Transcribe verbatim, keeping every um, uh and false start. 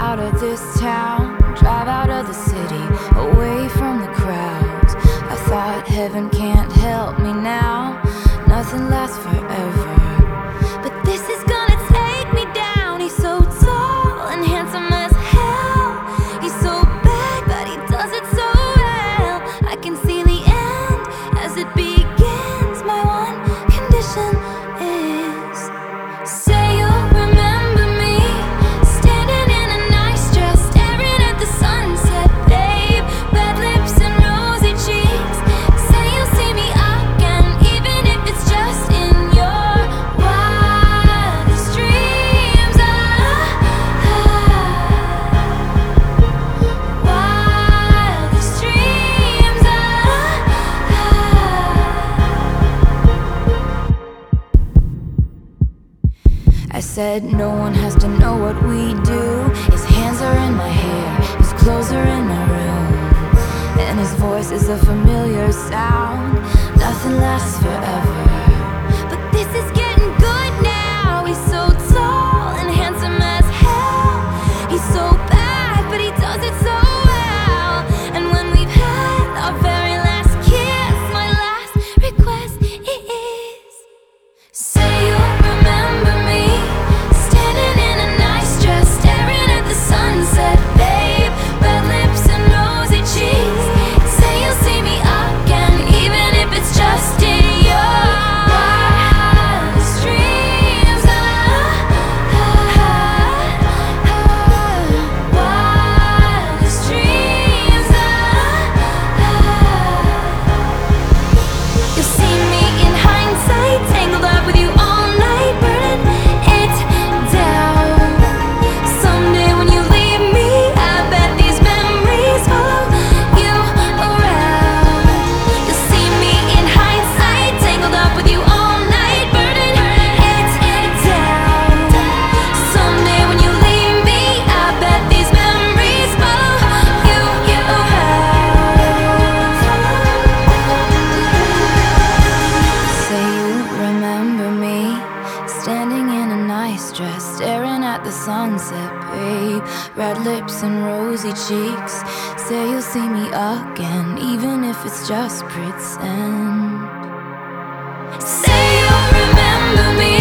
out of this town, drive out of the city, away from the crowds. I thought heaven can't help me now, nothing lasts forever. But this is gonna take me down. He's so tall and handsome as hell. He's so bad, but he does it so well. I can see the end as it begins. My one condition is, say you'll remember me, standing in a nice dress, staring at the sunset, babe. Red lips and rosy cheeks. Say you'll see me again, even if it's just in your wildest dreams. Ah, ah, wildest dreams. Ah, ah. I said no one has to know what we do. His hands are in my hair, his clothes are in my room, and his voice is a familiar sound. Nothing lasts forever, but this is getting good now. He's so tall and handsome as hell. He's so bad, but he does it so well. And when we've had our very last kiss, my last request is, say you'll remember me, standing in a nice dress, staring at the sunset, babe. Red lips and rosy cheeks. Say you'll see me again, even if it's just in your wildest dreams. Ah, ah, ah, wildest dreams. Ah, ah. You'll see me in hindsight, tangled up with you all night, burning it down. Someday when you leave me, I bet these memories follow you around. You'll see me in hindsight, tangled up with you all night, burning it down. Someday when you leave me, I bet these memories follow you around. Say you remember me, standing in a nice dress, staring at the sunset, babe. Red lips and rosy cheeks. Say you'll see me again, even if it's just pretend. Say you'll remember me,